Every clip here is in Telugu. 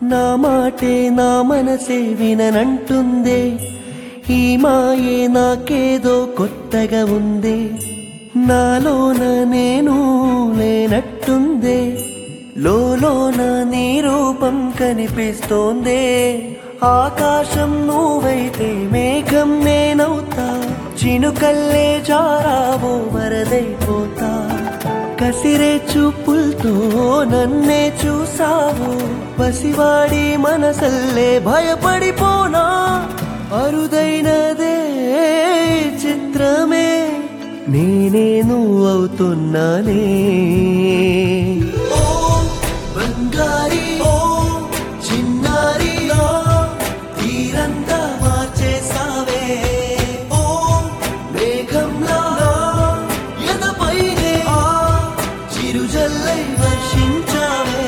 నా మాటే నా మనసే విననంటుందే, ఈ మాయే నాకేదో కొత్తగా ఉందే, నాలోన నేను లేనట్టుందే, లోలోన నీ రూపం కనిపిస్తోందే. ఆకాశం నువ్వైతే మేఘం నేనవుతా, చినుకల్లే జారావో వరదైపోతా. కసిరే చూపులతో నన్నే చూసావు, పసివాడి మనసల్లే భయపడిపోనా. అరుదైనదే చిత్రమే, నేనే నువ్వవుతున్నానే. ఓ బంగారి, ఓ చిన్నారి, తీరంతా మార్చేసావే. ఓ మేఘంలా ఎదపైనే చిరుజల్లై వర్షించావే.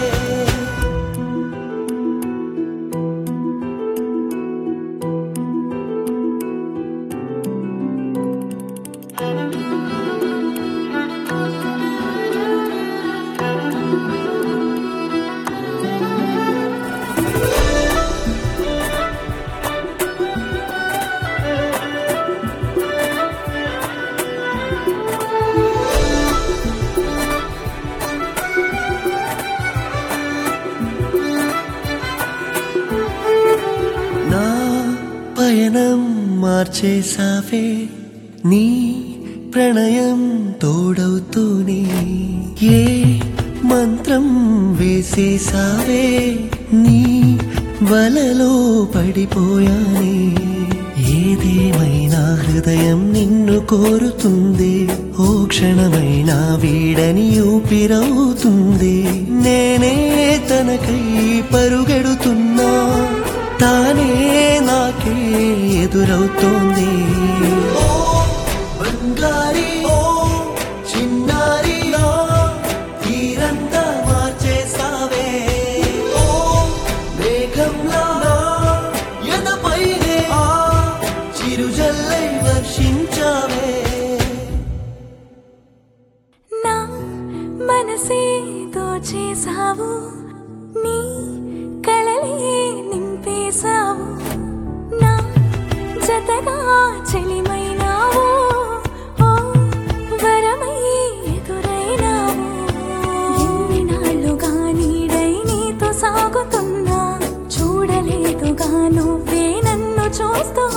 నా పయనం మార్చేసావే, నీ ప్రణయం తోడవుతూనే. ఏ మంత్రం వేసేసావే, నీ వలలో పడిపోయానే. ఏదేమైనా హృదయం నిన్ను కోరుతుంది, ఓ క్షణమైనా వీడని ఊపిరవుతుంది. నేనే తనకై పరుగెడుతున్నా, తానే నాకే ఎదురవుతోంది. ఓ బంగారి, ఓ చిన్నారి, తీరంతా మార్చేసావే. ఓ మేఘంలా ఎదపైనే చిరుజల్లై వర్షించావే. నా మనసే దోచేసావు, నీ కలలే నింపేశావు. నా జతగా చెలిమైనావు, ఓ వరమై ఎదురైనావు. ఎన్నినాళ్ళుగా నీడై నీతో సాగుతున్నా, చూడలేదుగా నువ్వే నన్ను చూస్తూ.